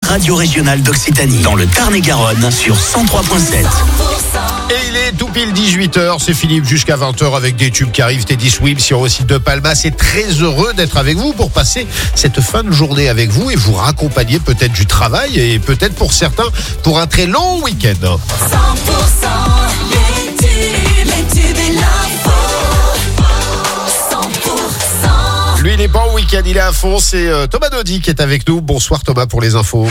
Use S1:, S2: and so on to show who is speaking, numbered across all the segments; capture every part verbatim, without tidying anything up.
S1: radio régionale d'Occitanie, dans le Tarn-et-Garonne, sur cent trois virgule sept.
S2: Et il est tout pile dix-huit heures, c'est Philippe jusqu'à vingt heures avec des tubes qui arrivent, Teddy Swims sur le site de Palma. C'est très heureux d'être avec vous pour passer cette fin de journée avec vous et vous raccompagner peut-être du travail et peut-être pour certains pour un très long week-end.
S3: cent pour cent les tubes, les tubes et l'info. cent pour cent.
S2: Lui, il n'est pas en week-end, il est à fond. C'est euh, Thomas Naudy qui est avec nous. Bonsoir Thomas pour les infos.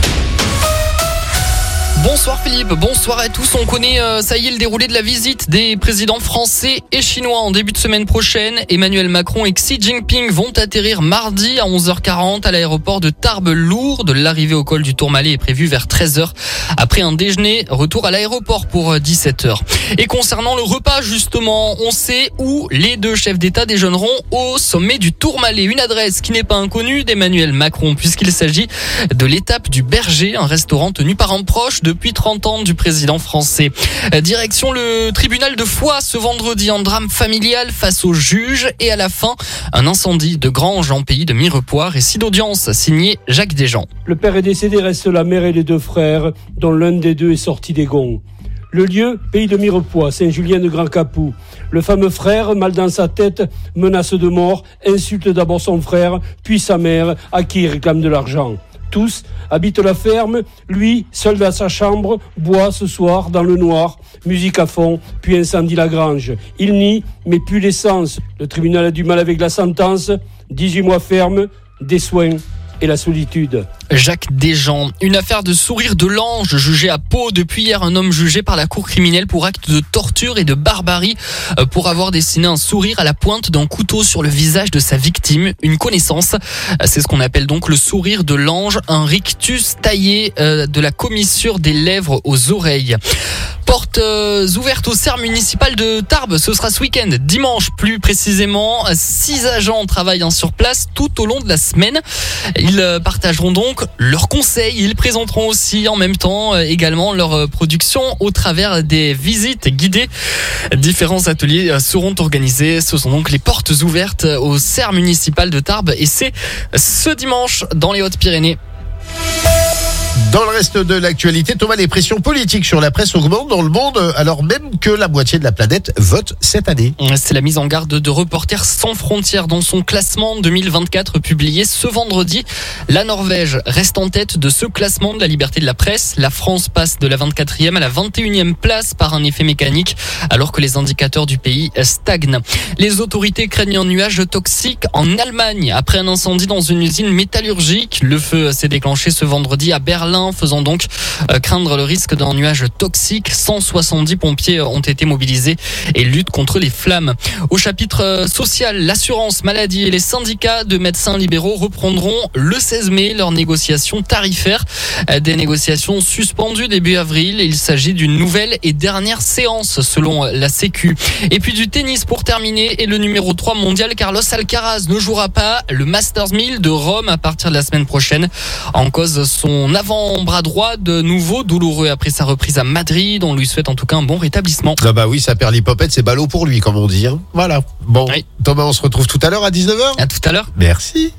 S4: Bonsoir Philippe, bonsoir à tous. On connaît, euh, ça y est, le déroulé de la visite des présidents français et chinois en début de semaine prochaine. Emmanuel Macron et Xi Jinping vont atterrir mardi à onze heures quarante à l'aéroport de Tarbes-Lourdes. L'arrivée au col du Tourmalet est prévue vers treize heures. Après un déjeuner, retour à l'aéroport pour dix-sept heures. Et concernant le repas, justement, on sait où les deux chefs d'État déjeuneront au sommet du Tourmalet. Une adresse qui n'est pas inconnue d'Emmanuel Macron, puisqu'il s'agit de l'étape du Berger, un restaurant tenu par un proche depuis trente ans du président français. Direction le tribunal de Foix ce vendredi, un drame familial face au juge et à la fin, un incendie de grange en pays de Mirepoix. Récit d'audience signé Jacques Desjean.
S5: Le père est décédé, reste la mère et les deux frères, dont l'un des deux est sorti des gonds. Le lieu, pays de Mirepoix, Saint-Julien de Grand-Capou. Le fameux frère, mal dans sa tête, menace de mort, insulte d'abord son frère, puis sa mère, à qui il réclame de l'argent. Tous habitent la ferme, lui, seul dans sa chambre, boit ce soir dans le noir, musique à fond, puis incendie la grange. Il nie, mais plus l'essence. Le tribunal a du mal avec la sentence, dix-huit mois ferme, des soins et la solitude.
S4: Jacques Desjean. Une affaire de sourire de l'ange jugée à Pau. Depuis hier, un homme jugé par la cour criminelle pour acte de torture et de barbarie pour avoir dessiné un sourire à la pointe d'un couteau sur le visage de sa victime. Une connaissance. C'est ce qu'on appelle donc le sourire de l'ange, un rictus taillé de la commissure des lèvres aux oreilles. Portes ouvertes aux serres municipales de Tarbes, ce sera ce week-end, dimanche plus précisément. Six agents travaillent sur place tout au long de la semaine. Ils partageront donc leurs conseils. Ils présenteront aussi en même temps également leur production au travers des visites guidées. Différents ateliers seront organisés. Ce sont donc les portes ouvertes aux serres municipales de Tarbes et c'est ce dimanche dans les Hautes-Pyrénées.
S2: Dans le reste de l'actualité, Thomas, les pressions politiques sur la presse augmentent dans le monde, alors même que la moitié de la planète vote cette année.
S4: C'est la mise en garde de Reporters sans frontières dans son classement deux mille vingt-quatre publié ce vendredi. La Norvège reste en tête de ce classement de la liberté de la presse. La France passe de la vingt-quatrième à la vingt et unième place par un effet mécanique, alors que les indicateurs du pays stagnent. Les autorités craignent un nuage toxique en Allemagne après un incendie dans une usine métallurgique. Le feu s'est déclenché ce vendredi à Berlin, faisant donc euh, craindre le risque d'un nuage toxique. cent soixante-dix pompiers ont été mobilisés et luttent contre les flammes. Au chapitre euh, social, l'assurance maladie et les syndicats de médecins libéraux reprendront le seize mai leurs négociations tarifaires. Euh, des négociations suspendues début avril. Il s'agit d'une nouvelle et dernière séance selon la Sécu. Et puis du tennis pour terminer, et le numéro trois mondial Carlos Alcaraz ne jouera pas le Masters mille de Rome à partir de la semaine prochaine. En cause son avant bras droit de nouveau douloureux après sa reprise à Madrid. On lui souhaite en tout cas un bon rétablissement.
S2: Ah bah oui, ça perd l'hypopète, c'est ballot pour lui, comme on dit. Hein. Voilà. Bon, oui. Thomas, on se retrouve tout à l'heure à dix-neuf heures.
S4: À tout à l'heure.
S2: Merci.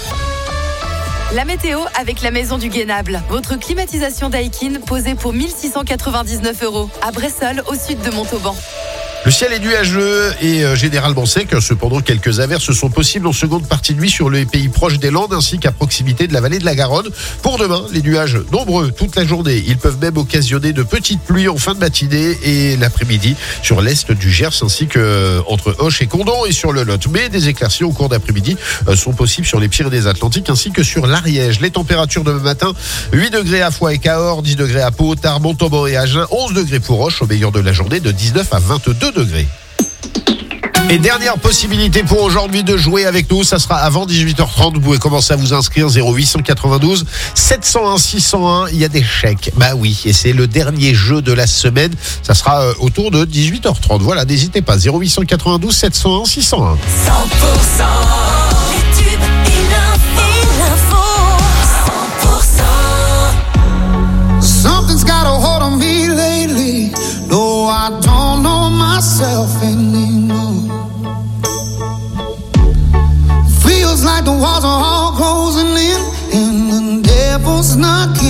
S6: La météo avec la Maison du Guénable. Votre climatisation Daikin posée pour mille six cent quatre-vingt-dix-neuf euros. À Bressolles, au sud de Montauban.
S2: Le ciel est nuageux et euh, généralement sec. Cependant, quelques averses sont possibles en seconde partie de nuit sur les pays proches des Landes ainsi qu'à proximité de la vallée de la Garonne. Pour demain, les nuages nombreux toute la journée. Ils peuvent même occasionner de petites pluies en fin de matinée et l'après-midi sur l'est du Gers ainsi que euh, entre Auch et Condom et sur le Lot. Mais des éclaircies au cours d'après-midi euh, sont possibles sur les Pyrénées-Atlantiques ainsi que sur l'Ariège. Les températures demain matin, huit degrés à Foix et Cahors, dix degrés à Pau, Tarbes, Montauban et Agen, onze degrés pour Auch au meilleur de la journée de dix-neuf à vingt-deux degrés. Et dernière possibilité pour aujourd'hui de jouer avec nous, ça sera avant dix-huit heures trente. Vous pouvez commencer à vous inscrire zéro huit cent quatre-vingt-douze sept cent un six cent un. Il y a des chèques. Bah oui, et c'est le dernier jeu de la semaine. Ça sera euh, autour de dix-huit heures trente. Voilà, n'hésitez pas. zéro huit cent quatre-vingt-douze sept cent un six cent un.
S3: cent pour cent les tubes et l'info. cent pour cent.
S7: Something's got a hold on me lately. No, I don't know myself anymore. Feels like the walls are all closing in and the devil's knocking.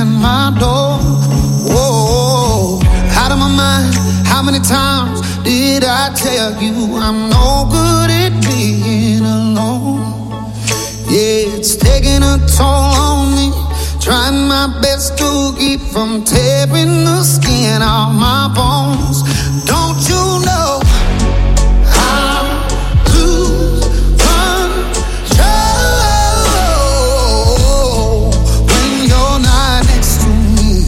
S7: at my door. Whoa, out of my mind. How many times did I tell you I'm no good at being alone? Yeah, it's taking a toll on me. Trying my best to keep from tearing the skin off my bones. Don't you know I lose control when you're not next to me?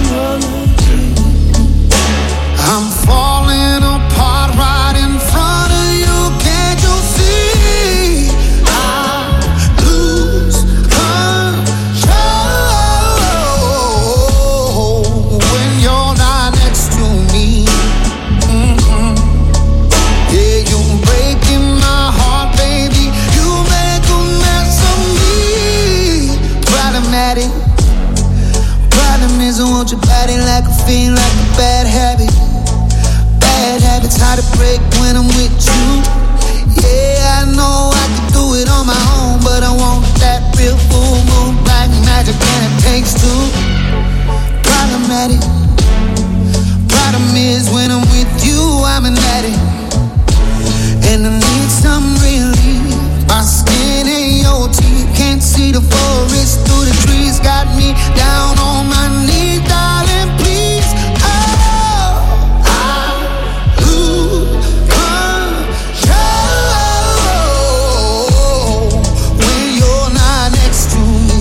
S7: I'm falling apart right in front of you. Can't you see? I lose control when you're not next to me. Mm-hmm. Yeah, you're breaking my heart, baby. You make a mess of me. Problematic. Problem is I want your body like a fiend, like a bad habit. Bad habits hard to break when I'm with you. Yeah, I know I can do it on my own, but I want that real full moon black magic, and it takes two. Problematic. Problem is when I'm with you, I'm an addict, and I need some relief. My skin and your teeth can't see the forest through the trees. Got me down on my knees, darling, please. Oh, I lose control when you're not next to me.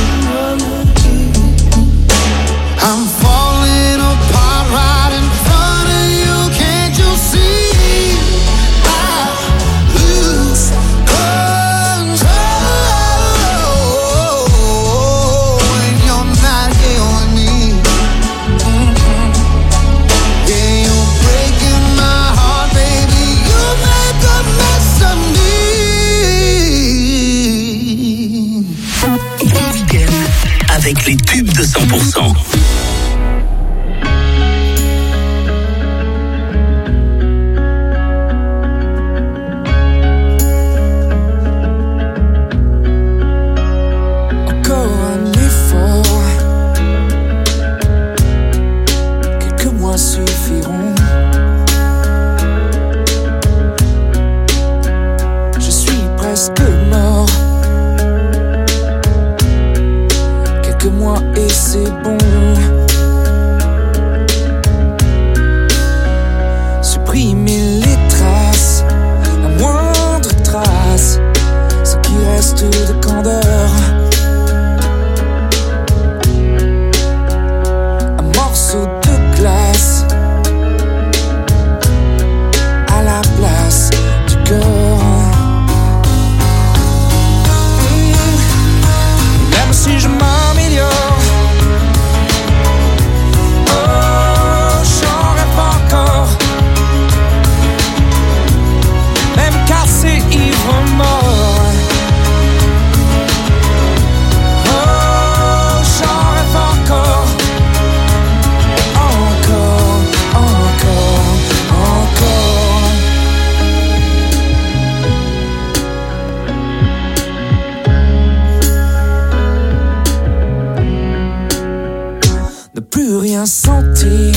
S7: I'm falling apart right in front of you. Can't you see? I lose control when you're not here with me. Mm-hmm. Yeah, you're breaking my heart, baby. You make a mess of me.
S1: Le week-end avec les tubes de cent pour cent.
S8: Encore un effort, quelques mois suffiront. Je suis presque mort, quelques mois et c'est bon. Supprimer les traces, la moindre trace, ce qui reste de candeur. Un morceau de glace à la place du cœur. Mmh. Même si je m'améliore, oh, j'en rêve encore. Même cassé, ivre, mort. Oh, j'en rêve encore. Encore, encore, encore. Ne plus rien sentir.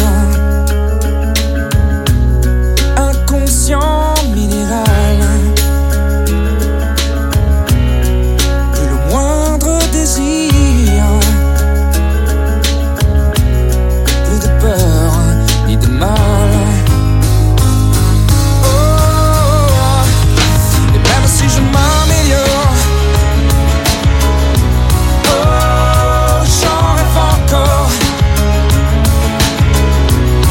S8: Inconscient minéral. Plus le moindre désir. Plus de peur ni de mal. Oh, et même si je m'améliore, oh, j'en rêve encore.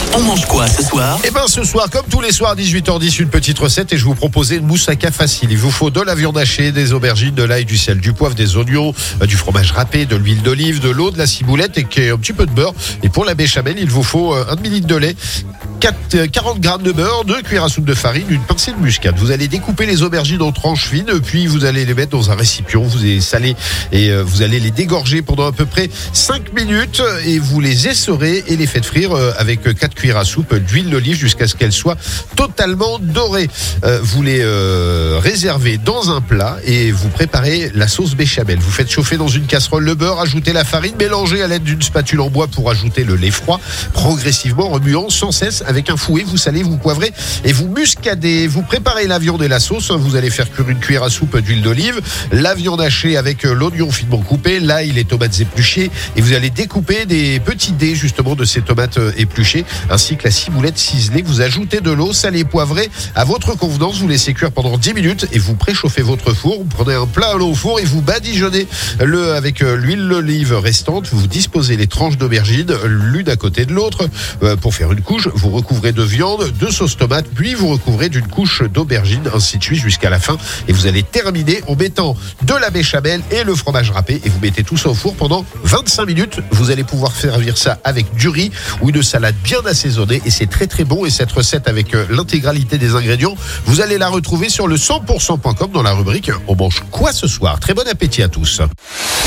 S1: On mange quoi ce soir?
S2: Eh ben ce soir, comme tous les soirs à dix-huit heures dix, une petite recette et je vous proposais une moussaka facile. Il vous faut de la viande hachée, des aubergines, de l'ail, du sel, du poivre, des oignons, euh, du fromage râpé, de l'huile d'olive, de l'eau, de la ciboulette et un petit peu de beurre. Et pour la béchamel, il vous faut euh, un demi-litre de lait, quatre, quarante grammes de beurre, deux cuillères à soupe de farine, une pincée de muscade. Vous allez découper les aubergines en tranches fines, puis vous allez les mettre dans un récipient. Vous les salez et euh, vous allez les dégorger pendant à peu près cinq minutes et vous les essorez et les faites frire euh, avec quatre cuillères à soupe d'huile d'olive jusqu'à ce qu'elles soient totalement dorées. Euh, vous les euh, réservez dans un plat et vous préparez la sauce béchamel. Vous faites chauffer dans une casserole le beurre, ajoutez la farine, mélangez à l'aide d'une spatule en bois pour ajouter le lait froid, progressivement remuant sans cesse avec un fouet. Vous salez, vous poivrez et vous muscadez. Vous préparez la viande et la sauce. Vous allez faire cuire une cuillère à soupe d'huile d'olive, la viande hachée avec l'oignon finement coupé, l'ail, les tomates épluchées et vous allez découper des petits dés justement de ces tomates épluchées ainsi que la ciboulette ciselée. Vous ajoutez de l'eau salée poivrée à votre convenance. Vous laissez cuire pendant dix minutes et vous préchauffez votre four. Vous prenez un plat à l'eau au four et vous badigeonnez le avec l'huile d'olive restante. Vous disposez les tranches d'aubergine l'une à côté de l'autre pour faire une couche. Vous recouvrez de viande, de sauce tomate, puis vous recouvrez d'une couche d'aubergine, ainsi de suite jusqu'à la fin. Et vous allez terminer en mettant de la béchamel et le fromage râpé et vous mettez tout ça au four pendant vingt-cinq minutes. Vous allez pouvoir servir ça avec du riz ou une salade bien assaisonnée et c'est très très bon. Et cette recette avec l'intégralité des ingrédients, vous allez la retrouver sur le cent pour cent point com dans la rubrique On mange quoi ce soir. Très bon appétit à tous.
S3: cent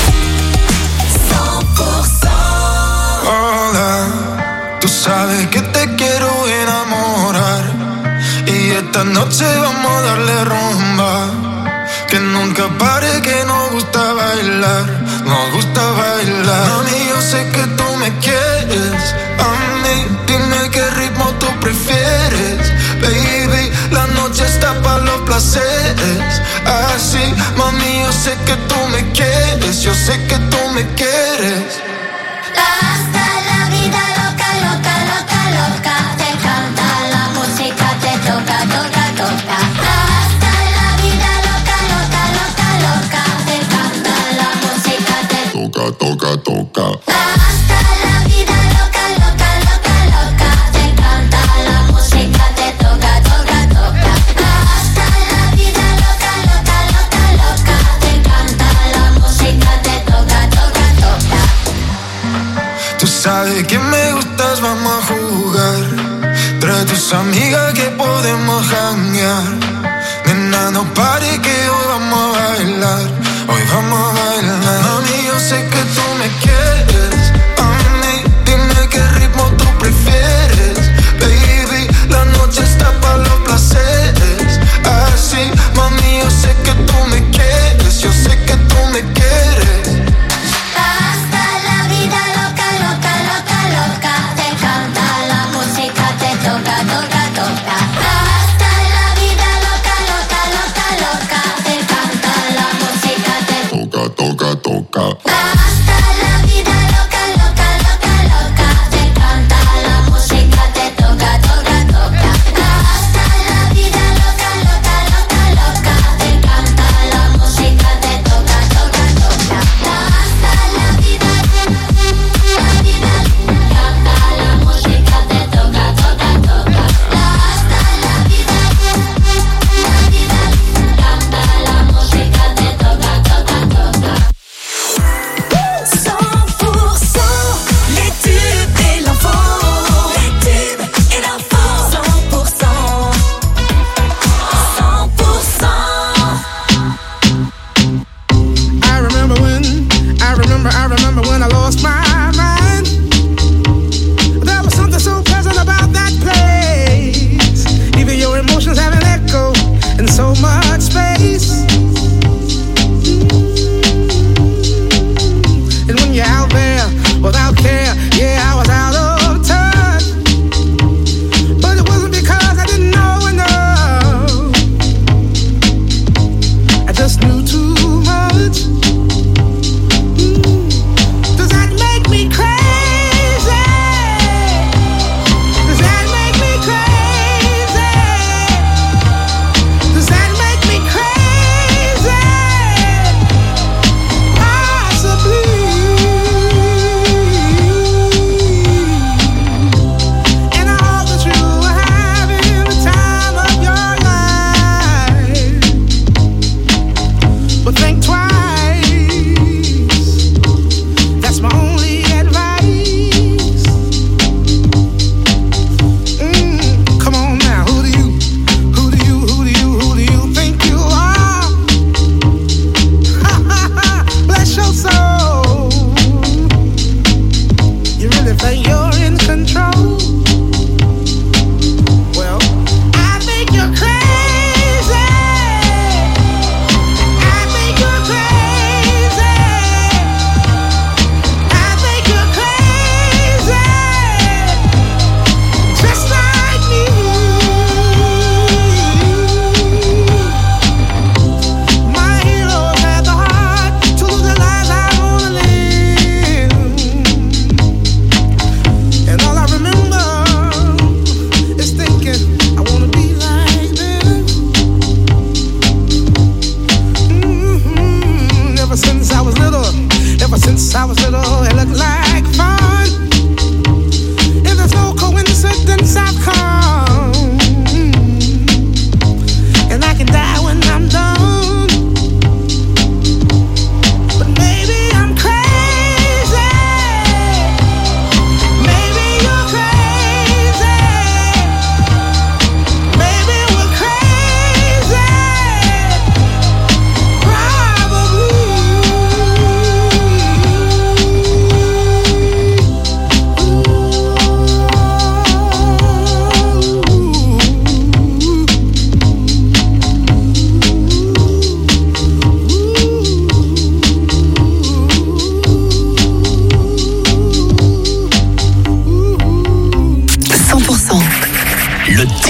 S3: pour cent.
S9: Hola, tú sabes que te quiero enamorar y esta noche vamos a darle rumba, que nunca pare, que nos gusta bailar, nos gusta bailar. Mami, yo sé que tú me quieres, a mí dime qué ritmo tú prefieres, baby, la noche está para los placeres, así, mami, yo sé que tú me quieres, yo sé que tú me quieres.
S3: Hasta la vida loca, loca, loca, loca. Te canta la música, te toca, toca, toca. Hasta la vida loca, loca, loca, loca. Te canta la música, te
S9: Toca, toca, toca.
S3: hasta la vida loca, loca, loca, loca. Te canta la música, te toca, toca, toca. Hasta la vida loca, loca, loca, loca. Te canta la música, te toca, toca, toca.
S9: Tú sabes que me gustas, vamos a jugar. Trae tus amigas que podemos janguear. Nena, no pare que hoy vamos a bailar. Hoy vamos a bailar. Mami, yo sé que tú me quieres. A mí, dime qué ritmo tú prefieres. Baby, la noche está para los placeres. Así, mami, yo sé que tú me quieres. Yo sé que tú me quieres.
S3: Hasta la vida loca, loca, loca, loca. Te canta la música, te toca, toca, toca. Hasta la vida loca, loca, loca, loca. Te canta la música, te
S9: Toca, toca, toca.
S3: hasta la vida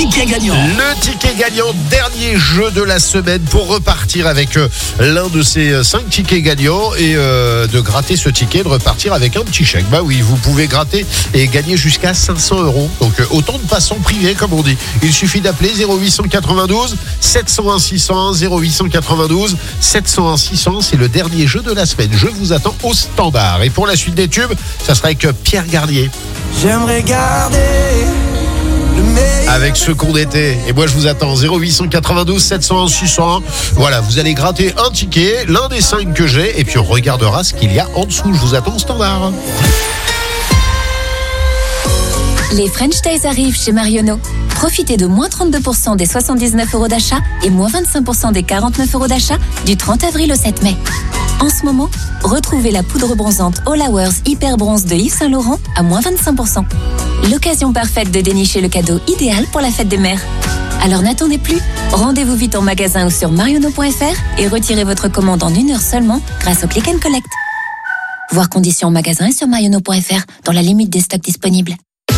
S1: ticket gagnant.
S2: Le ticket gagnant, dernier jeu de la semaine pour repartir avec euh, l'un de ces euh, cinq tickets gagnants et euh, de gratter ce ticket, de repartir avec un petit chèque. Bah oui, vous pouvez gratter et gagner jusqu'à cinq cents euros. Donc euh, autant de passants privés comme on dit. Il suffit d'appeler zéro huit cent quatre-vingt-douze sept cent un six cents, zéro huit cent quatre-vingt-douze sept cent un six cents. C'est le dernier jeu de la semaine. Je vous attends au standard. Et pour la suite des tubes, ça sera avec Pierre Garnier.
S7: J'aimerais garder le meilleur.
S2: Avec ce qu'on était. Et moi je vous attends zéro huit cent quatre-vingt-douze sept cent un six cents. Voilà, vous allez gratter un ticket, l'un des cinq que j'ai, et puis on regardera ce qu'il y a en dessous. Je vous attends au standard.
S10: Les French Days arrivent chez Marionneau. Profitez de moins trente-deux pour cent des soixante-dix-neuf euros d'achat et moins vingt-cinq pour cent des quarante-neuf euros d'achat du trente avril au sept mai. En ce moment, retrouvez la poudre bronzante All Hours Hyper Bronze de Yves Saint Laurent à moins vingt-cinq pour cent. L'occasion parfaite de dénicher le cadeau idéal pour la fête des mères. Alors n'attendez plus, rendez-vous vite en magasin ou sur marionneau point f r et retirez votre commande en une heure seulement grâce au Click and Collect. Voir conditions en magasin et sur marionneau point f r dans la limite des stocks disponibles.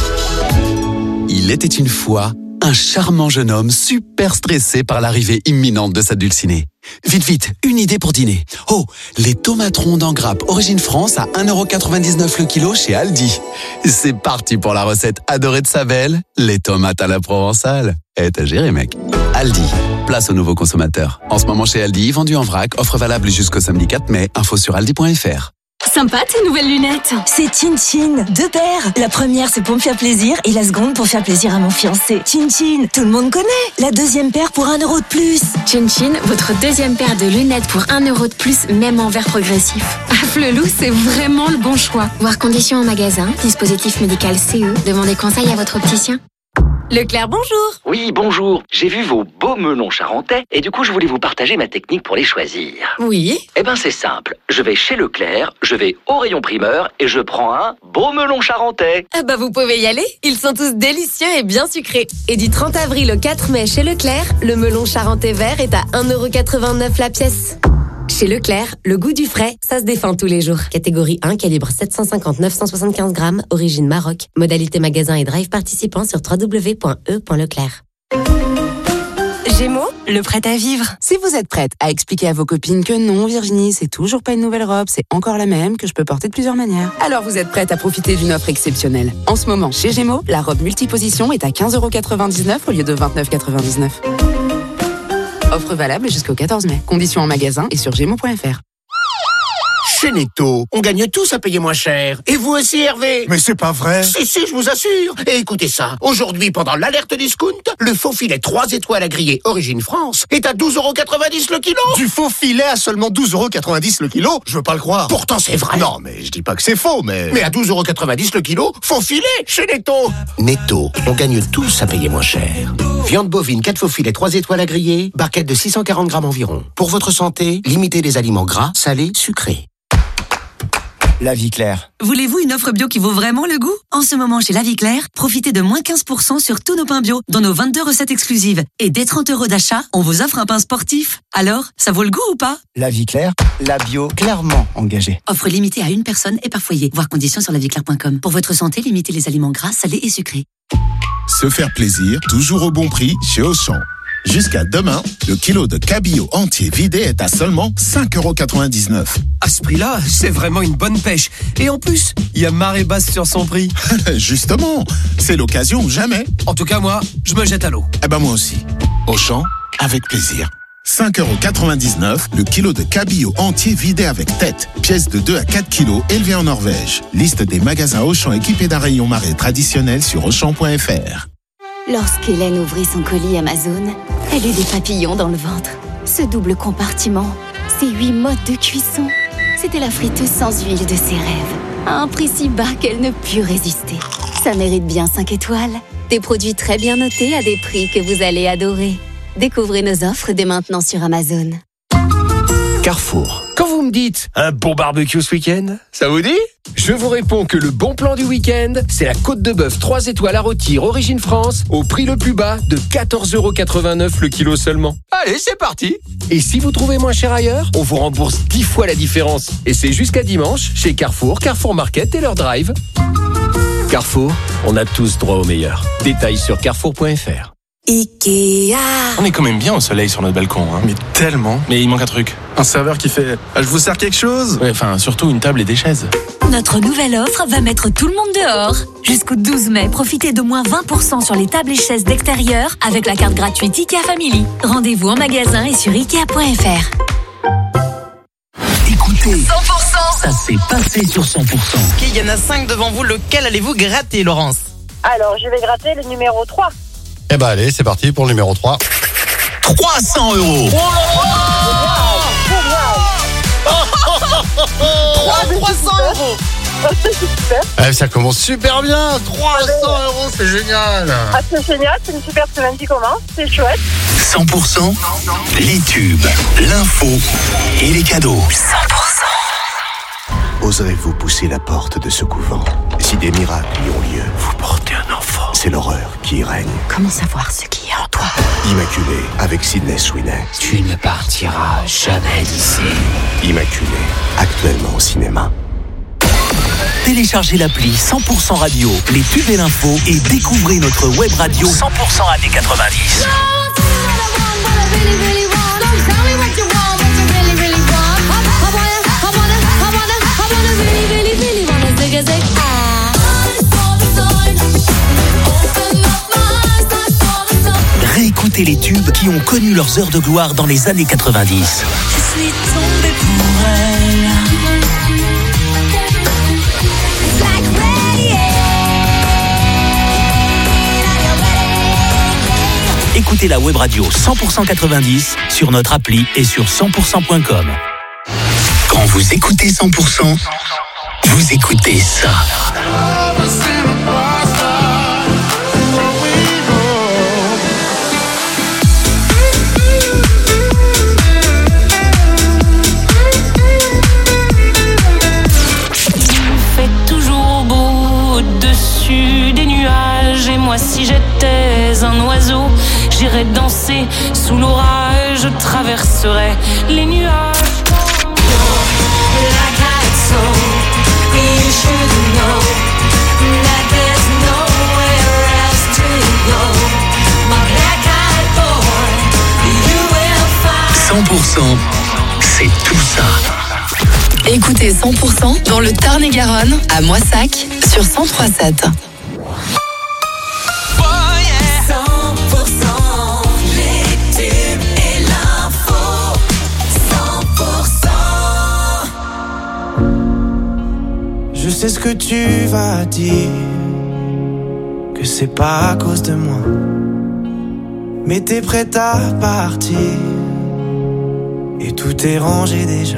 S11: Il était une fois un charmant jeune homme super stressé par l'arrivée imminente de sa dulcinée. Vite, vite, une idée pour dîner. Oh, les tomates rondes en grappe Origine France à un euro quatre-vingt-dix-neuf le kilo chez Aldi. C'est parti pour la recette adorée de sa belle, les tomates à la provençale. Eh, t'as géré, mec. Aldi, place aux nouveaux consommateurs. En ce moment chez Aldi, vendu en vrac, offre valable jusqu'au samedi quatre mai. Info sur aldi point f r.
S12: Sympa tes nouvelles lunettes.
S13: C'est Chin Chin, deux paires. La première c'est pour me faire plaisir et la seconde pour faire plaisir à mon fiancé. Chin Chin, tout le monde connaît. La deuxième paire pour un euro de plus.
S12: Chin Chin, votre deuxième paire de lunettes pour un euro de plus, même en verre progressif. Ah, Flelou, c'est vraiment le bon choix.
S14: Voir conditions en magasin, dispositif médical C E. Demandez conseil à votre opticien.
S12: Leclerc, bonjour.
S1: Oui, bonjour. J'ai vu vos beaux melons charentais et du coup, je voulais vous partager ma technique pour les choisir.
S12: Oui.
S1: Eh ben, c'est simple. Je vais chez Leclerc, je vais au rayon primeur et je prends un beau melon charentais.
S12: Ah bah, vous pouvez y aller. Ils sont tous délicieux et bien sucrés. Et du trente avril au quatre mai chez Leclerc, le melon charentais vert est à un euro quatre-vingt-neuf la pièce. Chez Leclerc, le goût du frais, ça se défend tous les jours. Catégorie un, calibre sept cent cinquante neuf cent soixante-quinze grammes, origine Maroc. Modalité magasin et drive participant sur w w w point e point leclerc.
S15: Gémeaux, le prêt à vivre. Si vous êtes prête à expliquer à vos copines que non, Virginie, c'est toujours pas une nouvelle robe, c'est encore la même, que je peux porter de plusieurs manières, alors vous êtes prête à profiter d'une offre exceptionnelle. En ce moment, chez Gémeaux, la robe multiposition est à quinze euros quatre-vingt-dix-neuf au lieu de vingt-neuf euros quatre-vingt-dix-neuf. Offre valable jusqu'au quatorze mai. Conditions en magasin et sur gémeaux point f r.
S16: Chez Netto, on gagne tous à payer moins cher. Et vous aussi, Hervé?
S17: Mais c'est pas vrai.
S16: Si, si, je vous assure. Et écoutez ça. Aujourd'hui, pendant l'alerte discount, le faux filet trois étoiles à griller Origine France est à douze euros quatre-vingt-dix le kilo.
S17: Du faux filet à seulement douze euros quatre-vingt-dix le kilo? Je veux pas le croire.
S16: Pourtant, c'est vrai.
S17: Non, mais je dis pas que c'est faux, mais...
S16: Mais à douze euros quatre-vingt-dix le kilo, faux filet chez Netto. Netto, on gagne tous à payer moins cher. Viande bovine, quatre faux filets, trois étoiles à griller, barquette de six cent quarante grammes environ. Pour votre santé, limitez les aliments gras, salés, sucrés.
S18: La Vie Claire.
S19: Voulez-vous une offre bio qui vaut vraiment le goût? En ce moment, chez La Vie Claire, profitez de moins quinze pour cent sur tous nos pains bio, dans nos vingt-deux recettes exclusives. Et dès trente euros d'achat, on vous offre un pain sportif. Alors, ça vaut le goût ou pas?
S18: La Vie Claire, la bio clairement engagée.
S19: Offre limitée à une personne et par foyer. Voir conditions sur la vie claire point com. Pour votre santé, limitez les aliments gras, salés et sucrés.
S20: Se faire plaisir, toujours au bon prix, chez Auchan. Jusqu'à demain, le kilo de cabillaud entier vidé est à seulement cinq euros quatre-vingt-dix-neuf.
S21: À ce prix-là, c'est vraiment une bonne pêche. Et en plus, il y a marée basse sur son prix.
S20: Justement, c'est l'occasion ou jamais.
S21: En tout cas, moi, je me jette à l'eau.
S20: Eh ben moi aussi. Auchan, avec plaisir. cinq euros quatre-vingt-dix-neuf, le kilo de cabillaud entier vidé avec tête. Pièce de deux à quatre kilos, élevée en Norvège. Liste des magasins Auchan équipés d'un rayon marée traditionnel sur auchan point f r.
S10: Lorsqu'Hélène ouvrit son colis Amazon, elle eut des papillons dans le ventre. Ce double compartiment, ces huit modes de cuisson, c'était la friteuse sans huile de ses rêves. À un prix si bas qu'elle ne put résister. Ça mérite bien cinq étoiles. Des produits très bien notés à des prix que vous allez adorer. Découvrez nos offres dès maintenant sur Amazon.
S22: Carrefour. Quand vous me dites un bon barbecue ce week-end, ça vous dit? Je vous réponds que le bon plan du week-end, c'est la côte de bœuf trois étoiles à rôtir Origine France au prix le plus bas de quatorze euros quatre-vingt-neuf le kilo seulement. Allez, c'est parti. Et si vous trouvez moins cher ailleurs, on vous rembourse dix fois la différence. Et c'est jusqu'à dimanche chez Carrefour, Carrefour Market et leur drive. Carrefour, on a tous droit au meilleur. Détails sur carrefour point f r.
S4: Ikea.
S5: On est quand même bien au soleil sur notre balcon, hein. Mais tellement. Mais il manque un truc. Un serveur qui fait « Je vous sers quelque chose ?» Ouais, enfin, surtout une table et des chaises.
S10: Notre nouvelle offre va mettre tout le monde dehors. Jusqu'au douze mai, profitez de moins vingt pour cent sur les tables et chaises d'extérieur avec la carte gratuite Ikea Family. Rendez-vous en magasin et sur ikea point f r.
S23: Écoutez,
S24: cent pour cent.
S23: ça s'est passé sur cent pour cent.
S24: Ok, il y en a cinq devant vous. Lequel allez-vous gratter, Laurence?
S25: Alors, je vais gratter le numéro trois.
S2: Eh ben allez, c'est parti pour le numéro trois.
S23: trois cents euros.
S24: trois cents euros.
S2: Eh, ça commence super bien. trois cents euros, c'est génial.
S25: Ah, c'est génial, c'est une super semaine qui commence, c'est chouette.
S23: cent pour cent, les tubes, l'info et les cadeaux.
S24: cent pour cent.
S16: Oserez-vous pousser la porte de ce couvent? Si des miracles y ont lieu, vous portez un enfant. C'est l'horreur qui y règne.
S14: Comment savoir ce qui est en toi?
S16: Immaculé, avec Sydney Sweeney.
S23: Tu ne partiras jamais d'ici.
S16: Immaculé, actuellement au cinéma.
S23: Téléchargez l'appli cent pour cent Radio, les tubes et l'info et découvrez notre web radio cent pour cent années quatre-vingt-dix. Réécoutez les tubes qui ont connu leurs heures de gloire dans les années quatre-vingt-dix.
S4: Je suis tombée pour elle.
S23: Écoutez la web radio cent pour cent quatre-vingt-dix sur notre appli et sur cent pour cent point com. Quand vous écoutez cent pour cent, vous écoutez ça.
S26: Et moi si j'étais un oiseau, j'irais danser sous l'orage, je traverserais les nuages.
S23: cent pour cent, c'est tout ça.
S6: Écoutez cent pour cent dans le Tarn-et-Garonne, à Moissac, sur cent trois sept.
S27: Je sais ce que tu vas dire, que c'est pas à cause de moi, mais t'es prête à partir, et tout est rangé déjà.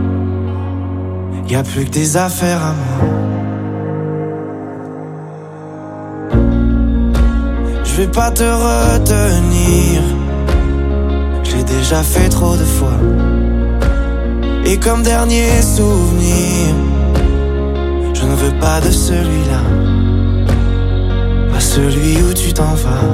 S27: Y a plus que des affaires à moi. Je vais pas te retenir, j'ai déjà fait trop de fois, et comme dernier souvenir, je ne veux pas de celui-là, pas celui où tu t'en vas.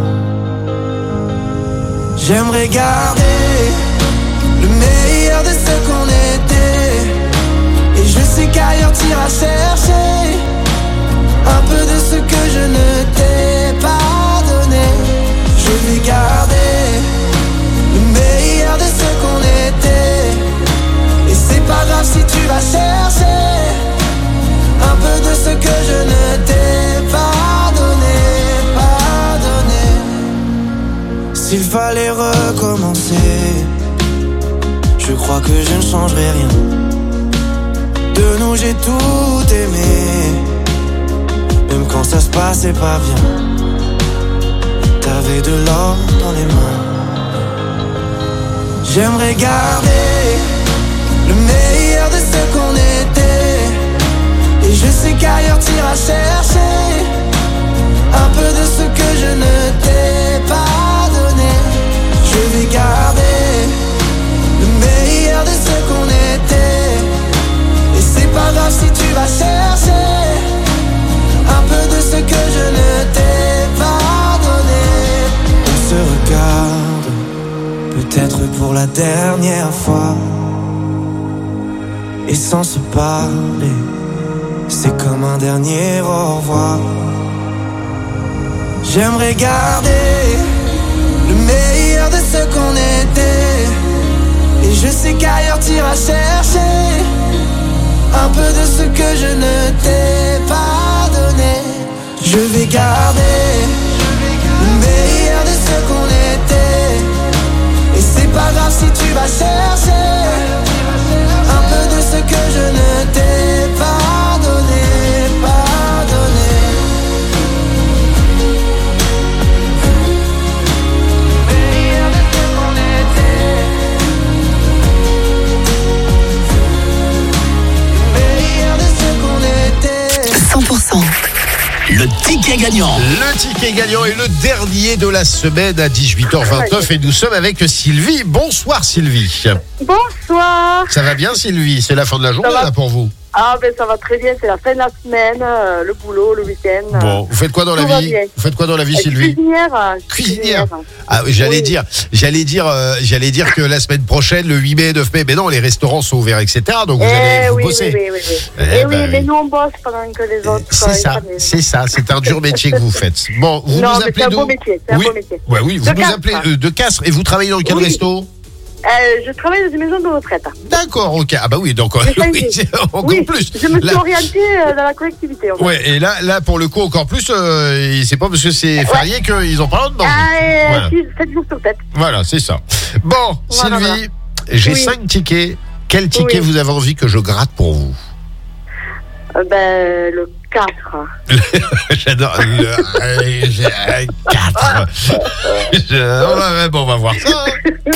S27: J'aimerais garder le meilleur de ce qu'on était, et je sais qu'ailleurs t'iras chercher un peu de ce que je ne t'ai pas donné. Je vais garder le meilleur de ce qu'on était, et c'est pas grave si tu vas chercher un peu de ce que je ne t'ai pas donné, pas donné. S'il fallait recommencer, je crois que je ne changerai rien. De nous j'ai tout aimé, même quand ça se passait pas bien. T'avais de l'or dans les mains. J'aimerais garder le meilleur de ce qu'on était, et je sais qu'ailleurs t'iras chercher un peu de ce que je ne t'ai pas donné. Je vais garder le meilleur de ce qu'on était, et c'est pas grave si tu vas chercher un peu de ce que je ne t'ai pas donné. On se regarde, peut-être pour la dernière fois, et sans se parler, c'est comme un dernier au revoir. J'aimerais garder meilleur de ce qu'on était. Et je sais qu'ailleurs t'iras chercher un peu de ce que je ne t'ai pas donné. Je vais garder le meilleur de ce qu'on était. Et c'est pas grave si tu vas chercher un peu de ce que je ne t'ai pas donné, pas donné. Meilleur de ce qu'on était. Meilleur de ce qu'on était.
S23: cent pour cent. Le ticket gagnant.
S2: Le ticket gagnant est le dernier de la semaine à dix-huit heures vingt-neuf et nous sommes avec Sylvie. Bonsoir Sylvie.
S25: Bonsoir.
S2: Ça va bien Sylvie? C'est la fin de la journée là pour vous?
S25: Ah ben ça va très bien, c'est la fin de la semaine, euh, le boulot, le week-end.
S2: Bon, vous faites quoi dans la vie? Vous faites quoi dans la vie, Sylvie?
S25: Cuisinière.
S2: Cuisinière. Ah oui, j'allais oui. dire, j'allais dire, euh, j'allais dire que la semaine prochaine, le huit mai, neuf mai, mais non, les restaurants sont ouverts, et cetera. Donc vous
S25: eh
S2: allez vous
S25: oui,
S2: bosser.
S25: Oui, oui, oui.
S2: Eh,
S25: eh
S2: bah,
S25: oui, mais
S2: oui.
S25: nous on bosse pendant que les autres.
S2: C'est ça, c'est ça, c'est un dur métier que vous faites. Bon, vous
S25: non,
S2: nous
S25: mais
S2: appelez
S25: c'est un
S2: d'où?
S25: beau métier, c'est
S2: oui.
S25: un beau métier.
S2: Ouais, oui, vous
S25: de
S2: nous
S25: Castres.
S2: appelez euh, de Castres et vous travaillez dans quel
S25: oui.
S2: resto?
S25: Euh, je travaille dans une maison de retraite.
S2: D'accord, ok. Ah bah oui, donc oui, encore
S25: oui,
S2: plus.
S25: Je me suis
S2: là...
S25: orientée dans la collectivité. En fait.
S2: Ouais, et là, là pour le coup encore plus, euh, c'est pas parce que c'est ouais. férié qu'ils ont pas le temps de manger.
S25: Ah, voilà. sept jours sur tête.
S2: Voilà, c'est ça. Bon, voilà, Sylvie, voilà. j'ai oui. cinq tickets. Quel ticket oui. vous avez envie que je gratte pour vous?
S25: euh, Ben, le quatre.
S2: J'adore le euh, quatre. Je... Bon, on va voir ça.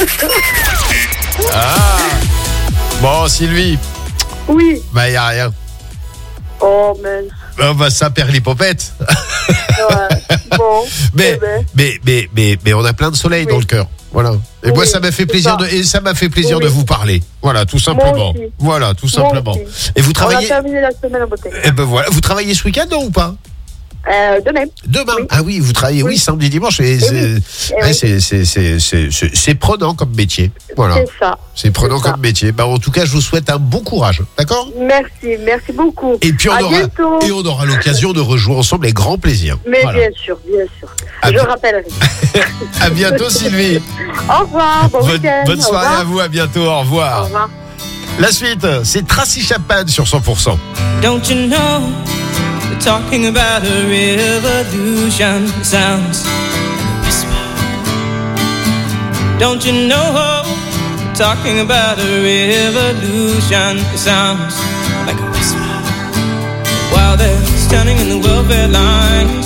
S2: Ah. Bon, Sylvie.
S25: Oui.
S2: Bah, y a rien.
S25: Oh, mais...
S2: Oh, bah, ça perd l'hypopète.
S25: Ouais. Bon.
S2: mais,
S25: eh ben.
S2: mais, mais, mais, mais on a plein de soleil oui. dans le cœur. Voilà. Et oui, moi, ça m'a fait plaisir de, et ça m'a fait plaisir oui. de vous parler. Voilà, tout simplement. Voilà, tout simplement. Et vous travaillez.
S25: On a terminé la semaine en beauté.
S2: Et ben voilà. Vous travaillez ce week-end, non, ou pas?
S25: Euh, demain.
S2: Demain.
S25: Oui.
S2: Ah oui, vous travaillez oui, oui samedi, dimanche. Et c'est, oui. ouais, c'est, c'est, c'est, c'est, c'est, c'est prenant comme métier. Voilà.
S25: C'est ça.
S2: C'est prenant
S25: c'est
S2: comme
S25: ça.
S2: métier. Bah, en tout cas, je vous souhaite un bon courage. D'accord?
S25: Merci, merci beaucoup.
S2: Et puis on
S25: à
S2: aura
S25: bientôt.
S2: et on aura l'occasion de rejouer ensemble avec grand plaisir.
S25: Mais
S2: voilà.
S25: bien sûr, bien sûr. À je bi- rappellerai.
S2: À bientôt, Sylvie.
S25: Au revoir. Bon
S2: bonne,
S25: week-end.
S2: Bonne soirée à vous. À bientôt. Au revoir.
S25: Au revoir.
S2: La suite, c'est Tracy Chapman sur cent pour cent.
S1: Don't you know? We're talking about a revolution. It sounds like a whisper. Don't you know? We're talking about a revolution. It sounds like a whisper. While they're standing in the welfare lines,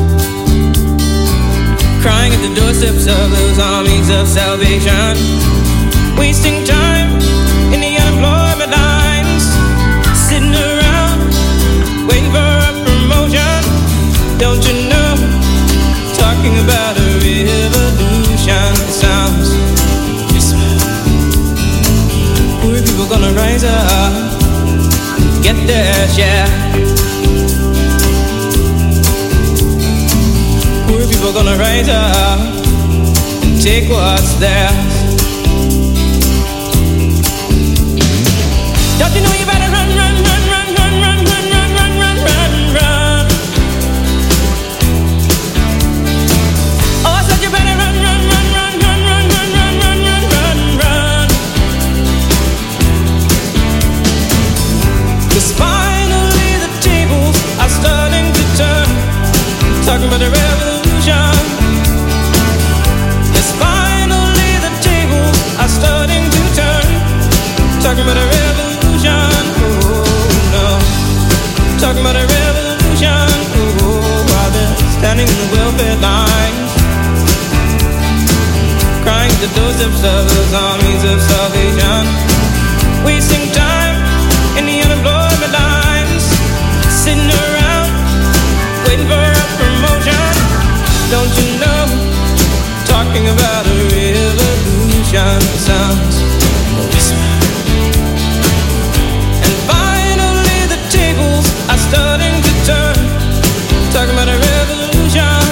S1: crying at the doorsteps of those armies of salvation, wasting time in the unemployment lines, sitting around waiting for a promotion. Don't you know? Talking about a revolution. It sounds whisper. Poor people gonna rise up, get their share. Poor people gonna rise up and take what's theirs. Don't you know you better run, run, run, run, run, run, run, run, run, run, run, run. Oh, I said you better run, run, run, run, run, run, run, run, run, run, run, run. 'Cause finally the tables are starting to turn. Talking about a revolution. Yes, finally the tables are starting to turn. Talking about a revolution. Oh no. Talking about a revolution. Oh, while they're standing in the welfare lines, crying at the doorsteps of those armies of salvation, wasting time in the unemployment lines, sitting around waiting for a promotion. Don't you know? Talking about a revolution. Sounds a whisper. And finally the tables are starting to turn. Talking about a revolution.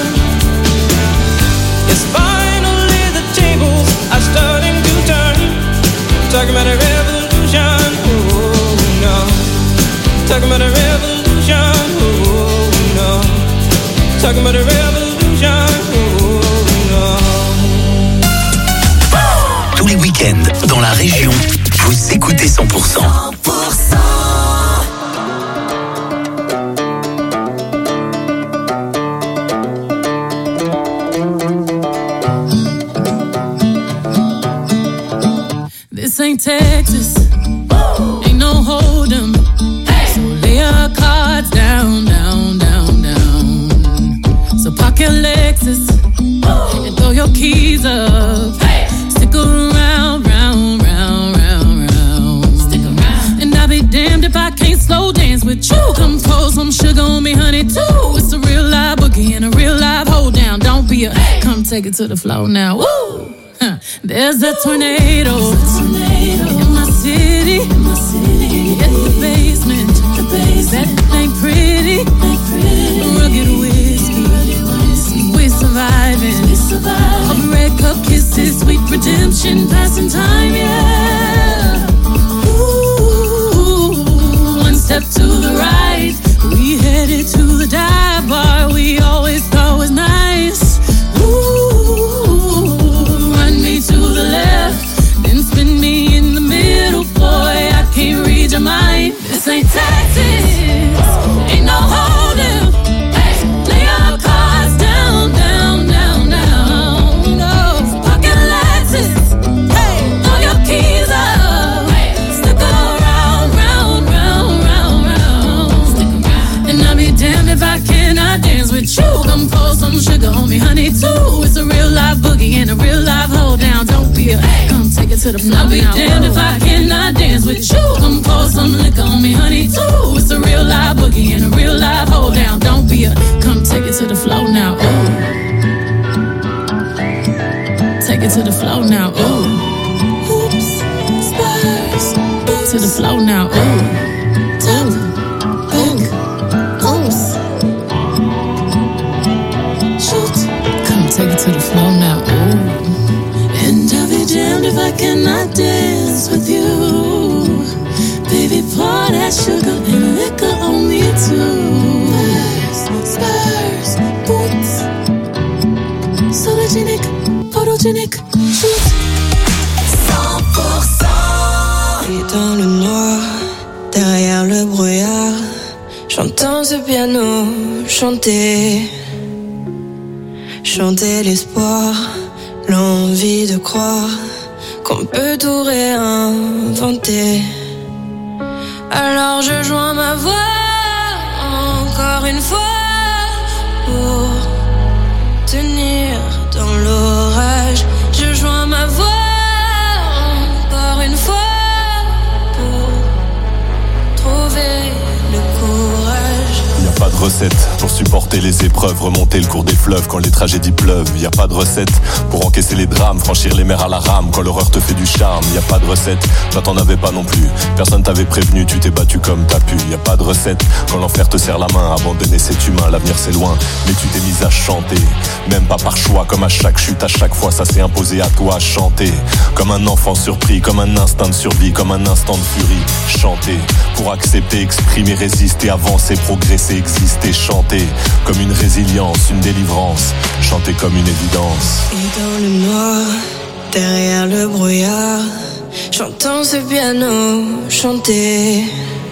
S1: Yes, finally the tables are starting to turn. Talking about a revolution. Oh no. Talking about a revolution. Oh no. Talking about a revolution. Oh no.
S23: week-end dans la région, vous écoutez cent pour cent.
S4: cent pour cent.
S26: This ain't Texas, ain't no hold'em. So lay your cards down, down, down, down. So park your Lexus and throw your keys up. Stick around, round, round, round, round. Stick around. And I'll be damned if I can't slow dance with you. Come pour some sugar on me, honey, too. It's a real live boogie and a real live hold down. Don't be a, come take it to the floor now. Woo! Huh. There's a tornado, in my city, in my city. Get the basement, the basement. That ain't pretty, ain't pretty. Rugged whiskey, we surviving. We surviving. All the red cup kisses, sweet redemption, passing time, yeah. Ooh, one step to the right, we headed to the dive bar we always thought was nice. Ooh, run me to the left, then spin me in the middle, boy, I can't read your mind. This ain't Texas, ain't no hold'em. Hey, lay your cards down, down, down, down. No, pocket Lexus, hey, throw your keys up. Hey, stick around, round, round, round, round. Stick around. And I'll be damned if I cannot dance with you. Come pour some sugar on me, honey, too. It's a real live boogie and a real live hold down. Don't be a, come take it to the floor. I'll be damned if I cannot dance with you. Come pour some liquor on me, honey, too. It's a real live boogie and a real live hold down. Don't be a, come take it to the floor now. Ooh. Take it to the floor now. Ooh. Oops, spurs. To the floor now. Ooh. Top, back, oops. Shoot. Come take it to the floor now. Ooh. And I'll be damned if I cannot dance with you. Baby, pour that sugar and liquor on me too. Spurs, spurs, boots. Sologenic, photogenic, shoot.
S4: cent pour cent.
S3: Et dans le noir, derrière le brouillard, j'entends ce piano chanter. Chanter l'espoir, l'envie de croire qu'on peut tout réinventer. Alors je joins ma voix encore une fois pour tenir dans l'orage. Je joins ma voix encore une fois pour trouver le courage.
S7: Y a pas de recette pour supporter les épreuves, remonter le cours des fleuves quand les tragédies pleuvent. Y a pas de recette pour encaisser les drames, franchir les mers à la rame quand l'horreur te fait du charme. Y a pas de recette, toi t'en avais pas non plus. Personne t'avait prévenu, tu t'es battu comme t'as pu. Y a pas de recette quand l'enfer te serre la main. Abandonner c'est humain, l'avenir c'est loin, mais tu t'es mise à chanter. Même pas par choix, comme à chaque chute, à chaque fois ça s'est imposé à toi. Chanter comme un enfant surpris, comme un instinct de survie, comme un instant de furie. Chanter pour accepter, exprimer, résister, avancer, progresser, exister. Chanter comme une résilience, une délivrance. Chanter comme une évidence.
S3: Et dans le noir, derrière le brouillard, j'entends ce piano chanter.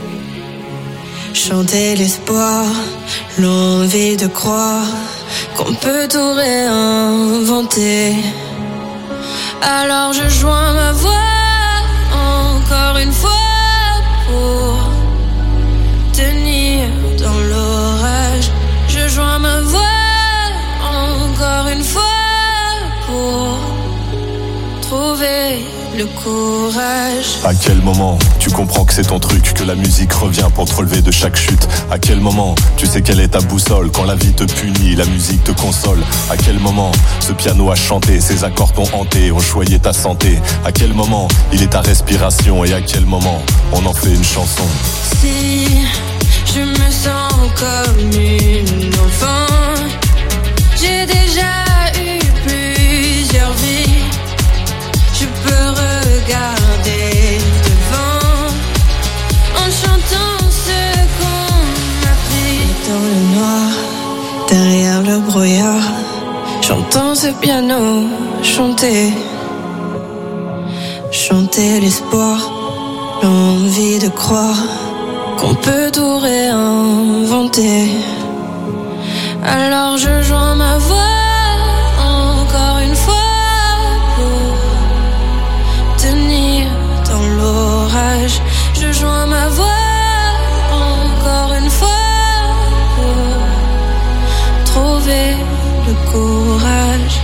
S3: Chanter l'espoir, l'envie de croire qu'on peut tout réinventer. Alors je joins ma voix encore une fois pour tenir dans l'orage. Je joins ma voix encore une fois pour trouver le courage.
S7: À quel moment tu comprends que c'est ton truc, que la musique revient pour te relever de chaque chute? À quel moment tu sais quelle est ta boussole? Quand la vie te punit, la musique te console. À quel moment ce piano a chanté, ses accords t'ont hanté, ont choyé ta santé? À quel moment il est ta respiration? Et à quel moment on en fait une chanson?
S3: Si je me sens comme une enfant, j'ai déjà eu plusieurs vies. Je peux regarder devant en chantant ce qu'on m'a pris. Dans le noir, derrière le brouillard, j'entends ce piano chanter. chanter l'espoir, l'envie de croire qu'on peut tout réinventer. Alors je joins ma voix encore une fois pour tenir dans l'orage. Je joins ma voix encore une fois pour trouver le courage.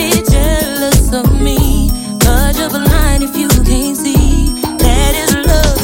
S26: Of me, but you're blind if you can't see that is love.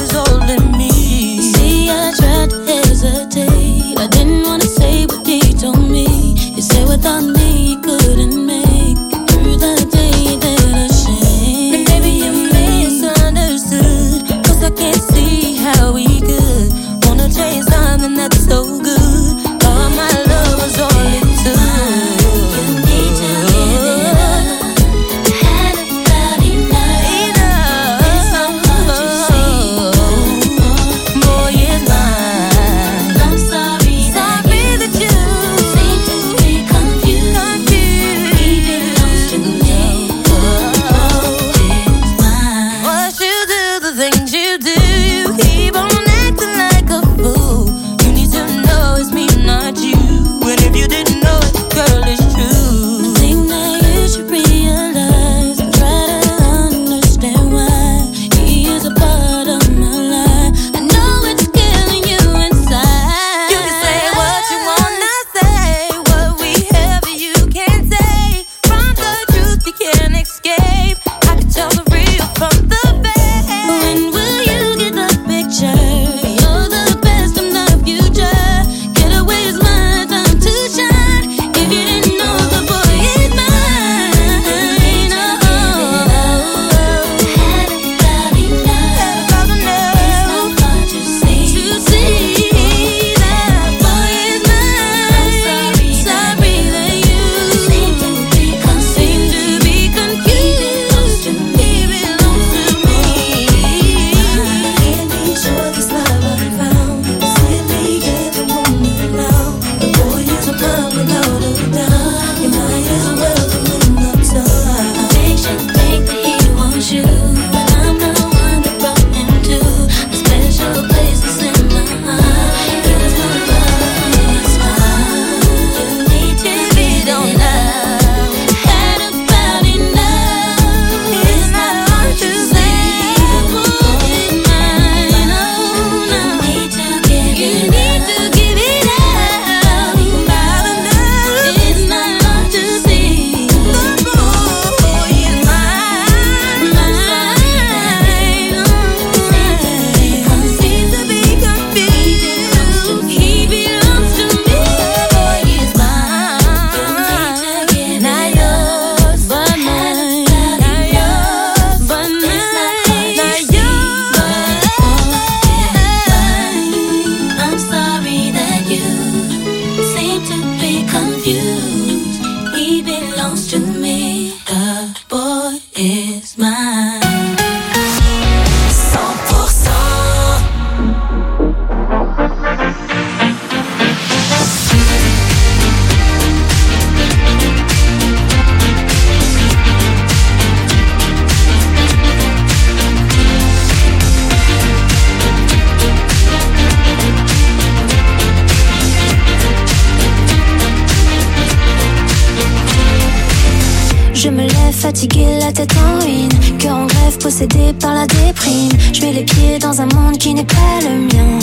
S3: fatigué, la tête en ruine, cœur en grève, possédé par la déprime. Je mets les pieds dans un monde qui n'est pas le mien.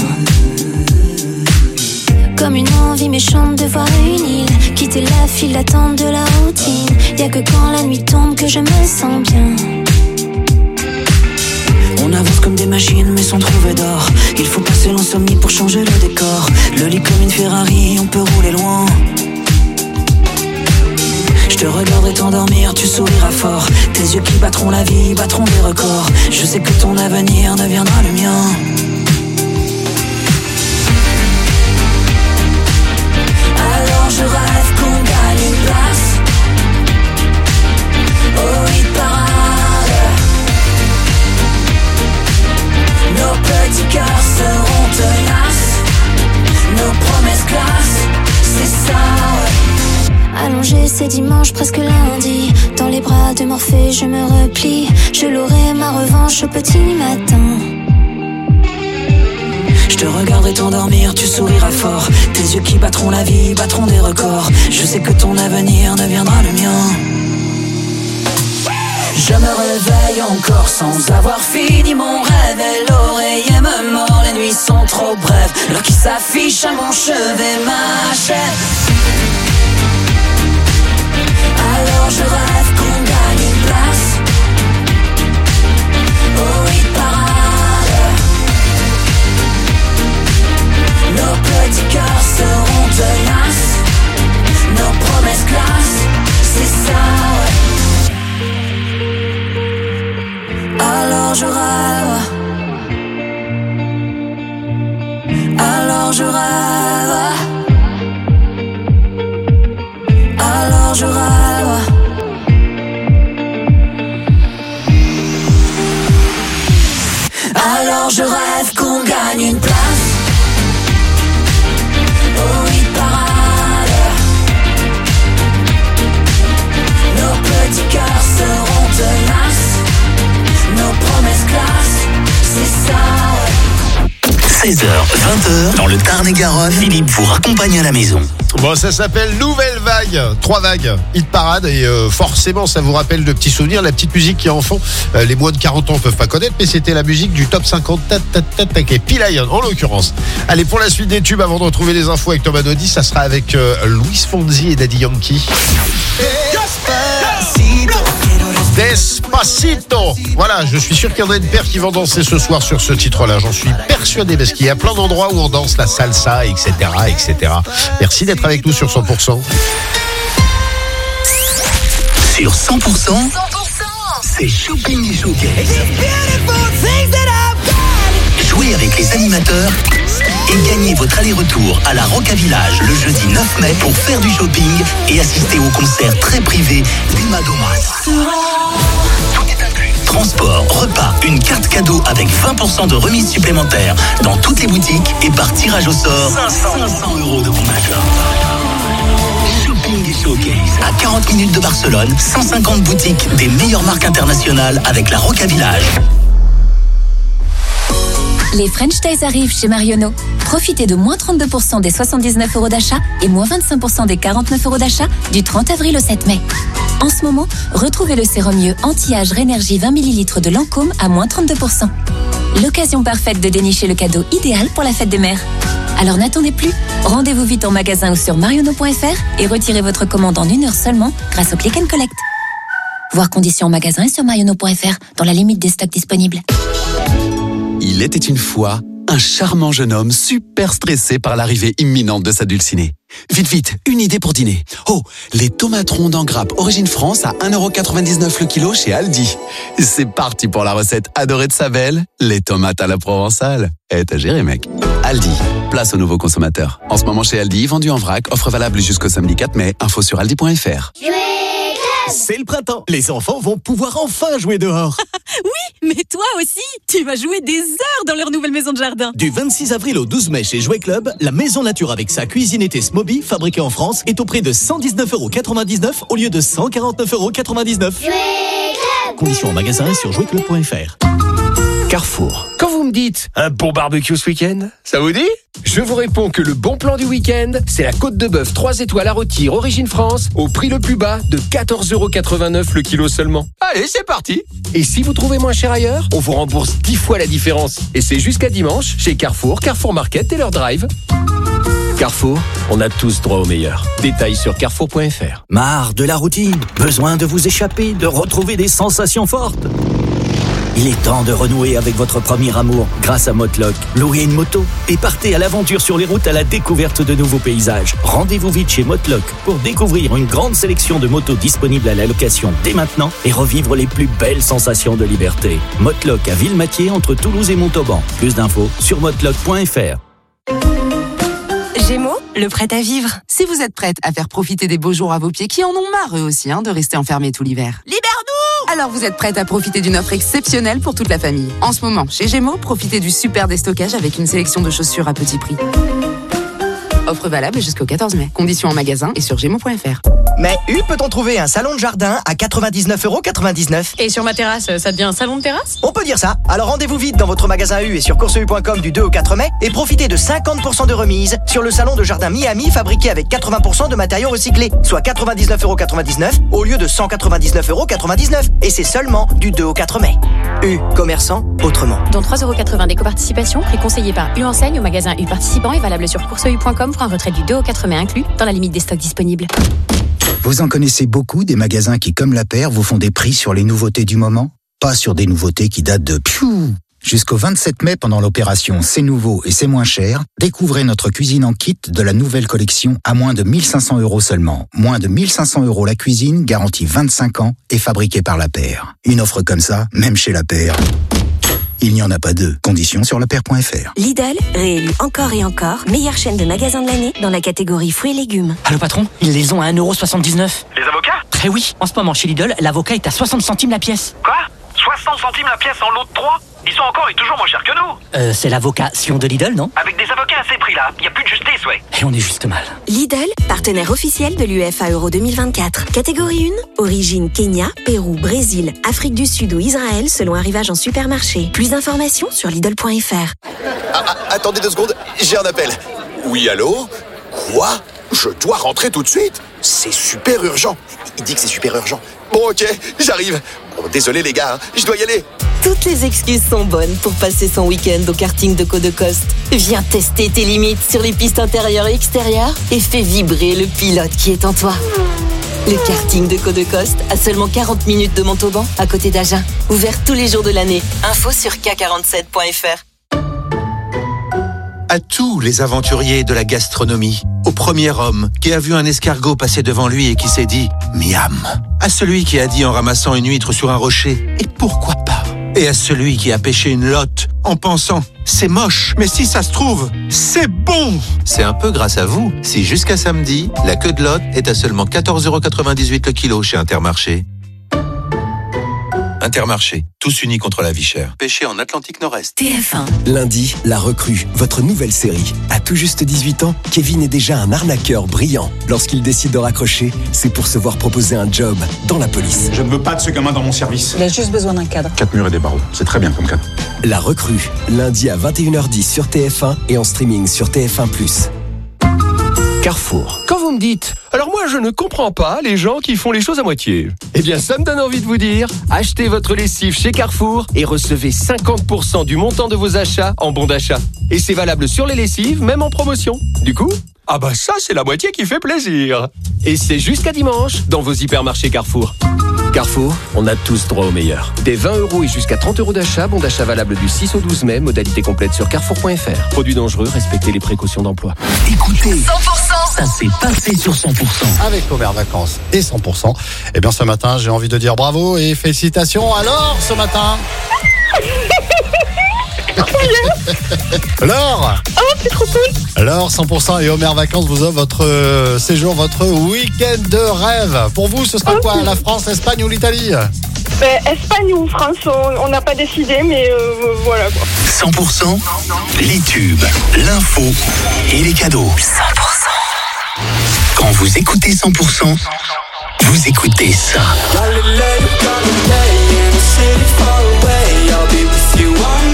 S3: Comme une envie méchante de voir une île, quitter la file d'attente de la routine. Y'a que quand la nuit tombe que je me sens bien.
S8: On avance comme des machines mais sans trouver d'or. Il faut passer l'insomnie pour changer le décor. Le lit comme une Ferrari, on peut rouler loin. Je te regarderai t'endormir, tu souriras fort. Tes yeux qui battront la vie, battront des records. Je sais que ton avenir deviendra le mien. Alors je rêve qu'on gagne une place au hit parade. Nos petits cœurs seront tenaces, nos promesses classent, c'est ça, ouais.
S3: Allongé, c'est dimanche, presque lundi. Dans les bras de Morphée, je me replie. Je l'aurai ma revanche au petit matin.
S8: Je te regarderai t'endormir, tu souriras fort. Tes yeux qui battront la vie, battront des records. Je sais que ton avenir deviendra le mien. Je me réveille encore sans avoir fini mon rêve. Et l'oreiller me mord, les nuits sont trop brèves. L'heure qui s'affiche à mon chevet m'achève. Alors je rêve qu'on gagne une place au hit parade. Nos petits cœurs seront tenaces, nos promesses classent, c'est ça, ouais. Alors je rêve, alors je rêve, alors je rêve. Alors je rêve qu'on gagne une place au hit parade. Nos petits cœurs seront tenaces, nos promesses classent, c'est ça, ouais.
S23: seize heures, vingt heures, dans le Tarn-et-Garonne, Philippe vous raccompagne à la maison.
S2: Bon, ça s'appelle Nouvelle Vague, trois vagues, hit parade, et euh, forcément ça vous rappelle de petits souvenirs, la petite musique qui en fond, euh, les moins de quarante ans peuvent pas connaître, mais c'était la musique du top cinquante, tat, tat, tat, tat, et P-Lion en l'occurrence. Allez, pour la suite des tubes, avant de retrouver les infos avec Thomas Naudy, ça sera avec euh, Luis Fonsi et Daddy Yankee. Despacito. Voilà, je suis sûr qu'il y en a une paire qui vont danser ce soir sur ce titre-là. J'en suis persuadé parce qu'il y a plein d'endroits où on danse la salsa, et cetera, et cetera. Merci d'être avec nous sur cent pour cent.
S23: Sur cent pour cent, c'est Shopping et Showcase. Jouez avec les animateurs et gagnez votre aller-retour à la Rocca Village le jeudi neuf mai pour faire du shopping et assister au concert très privé d'Ima Domas. Transport, repas, une carte cadeau avec vingt pour cent de remise supplémentaire dans toutes les boutiques et par tirage au sort cinq cents euros de bon achat. Shopping et Showcase à quarante minutes de Barcelone, cent cinquante boutiques des meilleures marques internationales avec la Rocca Village.
S10: Les French Days arrivent chez Marionneau. Profitez de moins trente-deux pour cent des soixante-dix-neuf euros d'achat et moins vingt-cinq pour cent des quarante-neuf euros d'achat du trente avril au sept mai. En ce moment, retrouvez le sérum mieux anti-âge Rénergie vingt millilitres de Lancôme à moins trente-deux pour cent. L'occasion parfaite de dénicher le cadeau idéal pour la fête des mères. Alors n'attendez plus, rendez-vous vite en magasin ou sur marionneau point f r et retirez votre commande en une heure seulement grâce au Click and Collect. Voir conditions en magasin et sur marionneau point f r dans la limite des stocks disponibles.
S9: Il était une fois un charmant jeune homme super stressé par l'arrivée imminente de sa dulcinée. Vite, vite, une idée pour dîner. Oh, les tomates rondes en grappe Origine France à un euro quatre-vingt-dix-neuf le kilo chez Aldi. C'est parti pour la recette adorée de sa belle, les tomates à la provençale. Eh, t'as géré, mec. Aldi, place aux nouveaux consommateurs. En ce moment chez Aldi, vendu en vrac, offre valable jusqu'au samedi quatre mai. Info sur aldi point f r.
S11: C'est le printemps. Les enfants vont pouvoir enfin jouer dehors.
S12: Oui, mais toi aussi, tu vas jouer des heures dans leur nouvelle maison de jardin.
S11: Du vingt-six avril au douze mai chez Jouet Club, la maison nature avec sa cuisine été Smoby, fabriquée en France, est au prix de cent dix-neuf euros quatre-vingt-dix-neuf au lieu de cent quarante-neuf euros quatre-vingt-dix-neuf.
S4: Jouet Club.
S11: Conditions en magasin et sur jouet club point f r.
S22: Carrefour. Quand vous me dites un bon barbecue ce week-end, ça vous dit? Je vous réponds que le bon plan du week-end, c'est la côte de bœuf trois étoiles à rôtir Origine France au prix le plus bas de quatorze euros quatre-vingt-neuf le kilo seulement. Allez, c'est parti. Et si vous trouvez moins cher ailleurs, on vous rembourse dix fois la différence. Et c'est jusqu'à dimanche chez Carrefour, Carrefour Market et leur drive. Carrefour, on a tous droit au meilleur. Détails sur carrefour point f r.
S13: Marre de la routine? Besoin de vous échapper, de retrouver des sensations fortes? Il est temps de renouer avec votre premier amour grâce à Motlock. Louez une moto et partez à l'aventure sur les routes à la découverte de nouveaux paysages. Rendez-vous vite chez Motlock pour découvrir une grande sélection de motos disponibles à la location dès maintenant et revivre les plus belles sensations de liberté. Motlock à Villematier entre Toulouse et Montauban. Plus d'infos sur motlock point f r.
S15: Gémeaux, le prêt à vivre. Si vous êtes prête à faire profiter des beaux jours à vos pieds, qui en ont marre eux aussi hein, de rester enfermés tout l'hiver. Libère-nous! Alors vous êtes prête à profiter d'une offre exceptionnelle pour toute la famille. En ce moment, chez Gémeaux, profitez du super déstockage avec une sélection de chaussures à petit prix. Offre valable jusqu'au quatorze mai. Conditions en magasin et sur gémeaux point f r.
S17: Mais U peut-on trouver un salon de jardin à quatre-vingt-dix-neuf euros quatre-vingt-dix-neuf?
S12: Et sur ma terrasse, ça devient un salon de terrasse?
S17: On peut dire ça. Alors rendez-vous vite dans votre magasin U et sur course u point com du deux au quatre mai et profitez de cinquante pour cent de remise sur le salon de jardin Miami fabriqué avec quatre-vingts pour cent de matériaux recyclés, soit quatre-vingt-dix-neuf euros quatre-vingt-dix-neuf au lieu de cent quatre-vingt-dix-neuf euros quatre-vingt-dix-neuf. Et c'est seulement du deux au quatre mai. U, commerçant autrement.
S14: Dont trois euros quatre-vingts d'éco-participation, prix conseillé par U Enseigne au magasin U participant et valable sur course u point com pour un retrait du deux au quatre mai inclus, dans la limite des stocks disponibles.
S18: Vous en connaissez beaucoup des magasins qui, comme La Paire, vous font des prix sur les nouveautés du moment? Pas sur des nouveautés qui datent de piou. Jusqu'au vingt-sept mai, pendant l'opération C'est nouveau et c'est moins cher, découvrez notre cuisine en kit de la nouvelle collection à moins de mille cinq cents euros seulement. Moins de mille cinq cents euros la cuisine, garantie vingt-cinq ans et fabriquée par La Paire. Une offre comme ça, même chez La Paire, il n'y en a pas deux. Conditions sur lapaire point f r.
S19: Lidl, réélu encore et encore, meilleure chaîne de magasins de l'année dans la catégorie fruits et légumes.
S20: Allô patron, ils les ont à un euro soixante-dix-neuf.
S24: Les avocats?
S20: Très oui, en ce moment chez Lidl, l'avocat est à soixante centimes la pièce.
S24: Quoi? soixante centimes la pièce en lot de trois? Ils sont encore et toujours moins chers que nous.
S20: Euh, c'est l'avocat Sion de Lidl, non?
S24: Avec des avocats à ces prix-là, il n'y a plus de justice, ouais.
S20: Et on est juste mal.
S19: Lidl, partenaire officiel de l'U F A Euro deux mille vingt-quatre. Catégorie un, origine Kenya, Pérou, Brésil, Afrique du Sud ou Israël selon arrivage en supermarché. Plus d'informations sur Lidl point f r.
S21: Ah, ah, attendez deux secondes, j'ai un appel. Oui, allô? Quoi? Je dois rentrer tout de suite? C'est super urgent. Il dit que c'est super urgent. Bon, ok, j'arrive. Bon, désolé les gars, hein, je dois y aller.
S28: Toutes les excuses sont bonnes pour passer son week-end au karting de Côte de Coste. Viens tester tes limites sur les pistes intérieures et extérieures et fais vibrer le pilote qui est en toi. Le karting de Côte de Coste à seulement quarante minutes de Montauban, à côté d'Agen. Ouvert tous les jours de l'année. Info sur k quarante-sept point f r.
S29: À tous les aventuriers de la gastronomie, au premier homme qui a vu un escargot passer devant lui et qui s'est dit « Miam », à celui qui a dit en ramassant une huître sur un rocher « Et pourquoi pas ?» et à celui qui a pêché une lotte en pensant « C'est moche, mais si ça se trouve, c'est bon !» C'est un peu grâce à vous si jusqu'à samedi, la queue de lotte est à seulement quatorze euros quatre-vingt-dix-huit le kilo chez Intermarché. Intermarché, tous unis contre la vie chère. Pêché en Atlantique Nord-Est.
S19: T F un.
S30: Lundi, La Recrue, votre nouvelle série. À tout juste dix-huit ans, Kevin est déjà un arnaqueur brillant. Lorsqu'il décide de raccrocher, c'est pour se voir proposer un job dans la police.
S31: Je ne veux pas de ce gamin dans mon service.
S19: Il a juste besoin d'un cadre.
S31: Quatre murs et des barreaux, c'est très bien comme cadre.
S30: La Recrue, lundi à vingt et une heures dix sur T F un et en streaming sur T F un plus.
S22: Carrefour. Quand vous me dites, alors moi je ne comprends pas les gens qui font les choses à moitié. Eh bien ça me donne envie de vous dire, achetez votre lessive chez Carrefour et recevez cinquante pour cent du montant de vos achats en bon d'achat. Et c'est valable sur les lessives, même en promotion. Du coup, ah bah ça c'est la moitié qui fait plaisir. Et c'est jusqu'à dimanche dans vos hypermarchés Carrefour. Carrefour, on a tous droit au meilleur. Des vingt euros et jusqu'à trente euros d'achat, bon d'achat valable du six au douze mai, modalité complète sur carrefour point f r. Produits dangereux, respectez les précautions d'emploi.
S23: Écoutez, cent pour cent, ça s'est passé sur cent pour cent.
S2: Avec Omer Vacances et cent pour cent. Eh bien ce matin, j'ai envie de dire bravo et félicitations. Alors, ce matin Laure.
S25: Oh, c'est trop cool.
S2: Laure, cent pour cent et Omer Vacances vous offre votre euh, séjour, votre week-end de rêve. Pour vous, ce sera okay. quoi? La France, l'Espagne ou l'Italie?
S25: Ben, Espagne ou France, on n'a pas décidé, mais euh, voilà quoi.
S23: cent pour cent, les tubes, l'info et les cadeaux.
S24: cent pour cent.
S23: Quand vous écoutez cent pour cent, vous écoutez ça.
S27: Galilee, Galilee, in a city far away, I'll be with you all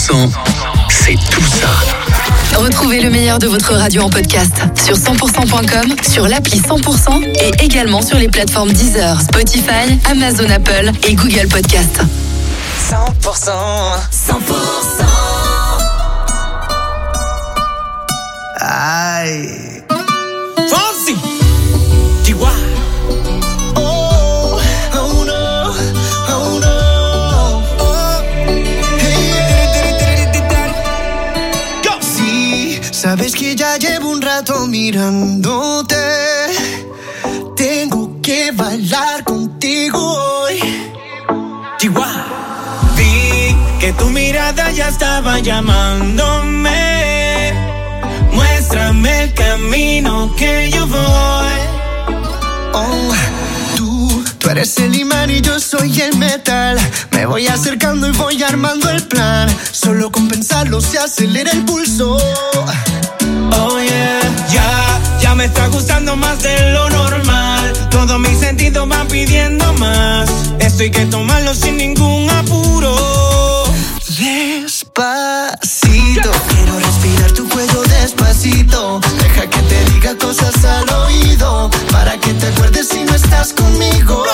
S23: cent, c'est tout ça.
S1: Retrouvez le meilleur de votre radio en podcast sur cent pour cent point com, sur l'appli cent pour cent et également sur les plateformes Deezer, Spotify, Amazon Apple et Google Podcast.
S27: cent pour cent.
S28: cent pour cent.
S27: Aïe. Fonsi. Chihuahua. Oh, oh no, oh no. Sabes que ya llevo un rato mirándote. Tengo que bailar contigo hoy. Chihuahua. Vi que tu mirada ya estaba llamándome. Muéstrame el camino que yo voy. Oh, tú, tú eres el imán y yo soy el metal. Me voy acercando y voy armando el plan. Solo con pensarlo se acelera el pulso. Oh yeah, ya, ya me está gustando más de lo normal. Todos mis sentidos van pidiendo más. Esto hay que tomarlo sin ningún apuro. Despacito, quiero respirar tu cuello despacito. Deja que te diga cosas al oído, para que te acuerdes si no estás conmigo.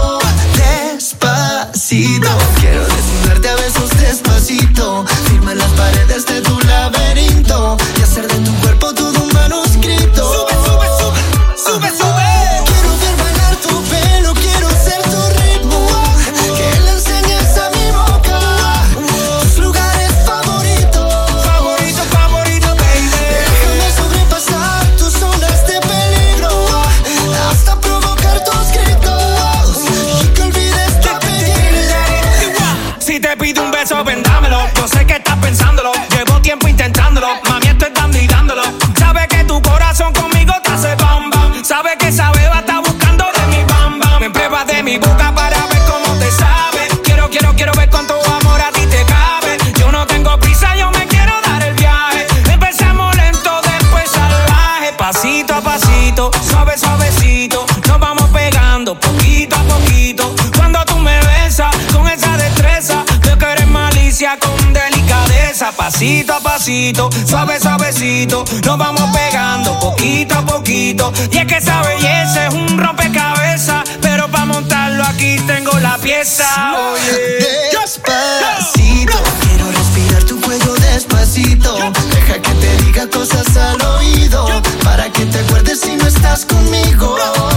S27: Despacito, quiero desnudarte a besos despacito. Firma las paredes de tu laberinto y hacer de tu cuerpo todo un manuscrito. Sube, sube, sube, sube, sube. Quiero ver bailar tu pelo, quiero ser tu ritmo. Que le enseñes a mi boca tus lugares favoritos. Favorito, favorito, baby. Déjame sobrepasar tus zonas de peligro, hasta provocar tus gritos y que olvides tu apellido. Si te pido un beso, vendámelo. Yo sé que estás pensándolo. Llevo tiempo intentándolo. Mami, estoy dando y dándolo. Sabe que tu corazón conmigo te hace bam bam. Sabe que esa beba está buscando de mi bam bam. Me pruebas de mi boca para ver cómo te sabe. Quiero, quiero, quiero ver cuánto amor a ti te cabe. Yo no tengo prisa, yo me quiero dar el viaje. Empezamos lento, después salvaje. Pasito a pasito, suave, suavecito. Nos vamos pegando poquito a poquito. Cuando tú me besas con esa destreza, veo que eres malicia con delicadeza. Pasito a pasito, suave, suavecito. Nos vamos pegando poquito a poquito. Y es que esa belleza es un rompecabezas, pero para montarlo aquí tengo la pieza. Oye, despacito, quiero respirar tu cuello despacito. Deja que te diga cosas al oído, para que te acuerdes si no estás conmigo.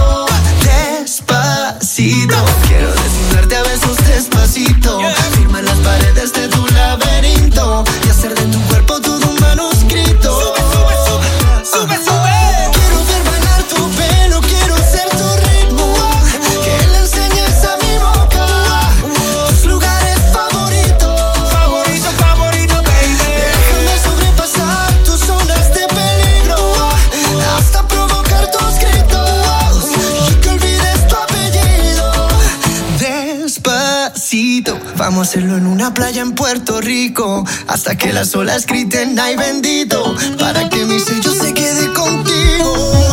S27: Despacito, quiero desnudarte a besos despacito. Firma las paredes de tu laberinto y hacer de tu cuerpo todo un manuscrito. Sube, sube, sube, sube, sube. Quiero ver bailar tu pelo, quiero ser tu ritmo. Que le enseñes a mi boca tus lugares favoritos. Favorito, favorito, baby. Déjame sobrepasar tus zonas de peligro, hasta provocar tus gritos y que olvides tu apellido. Despacito, vamos a hacerlo en una playa en Puerto Rico, hasta que las olas griten ay bendito, para que mi sello se quede contigo.